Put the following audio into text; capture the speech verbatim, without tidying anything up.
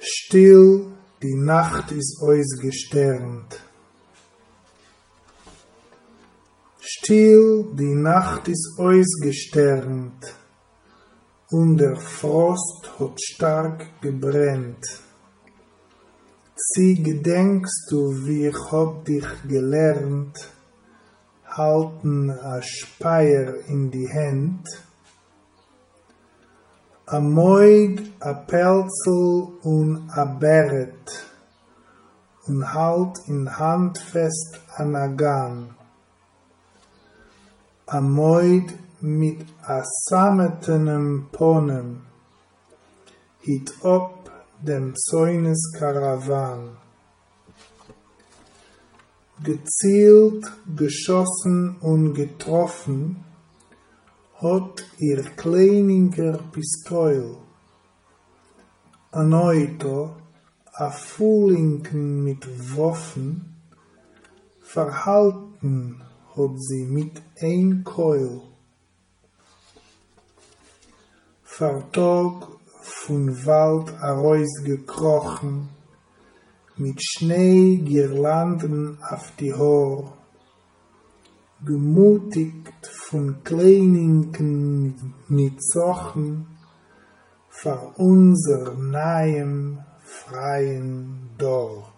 Still, die Nacht ist ausgesternt. Still, die Nacht ist ausgesternt, und der Frost hat stark gebrennt. Sie gedenkst du, wie ich hab dich gelernt, halten a Speier in die Hand, a Moid, a Pelzel und a Beret, und halt in Hand fest an a Gan. A Moid mit a sametenem Ponem, hit op dem Zäunes Karawan. Gezielt, geschossen und getroffen, hat ihr kleiniger Pistol. An Euto, a Fuhlinken mit Waffen, verhalten hat sie mit ein Keul. Vertog von Wald herausgekrochen, mit Schneegirlanden auf die Haar, gemutigt von kleinigen Nitzochen, vor unser neuem freien Dorf.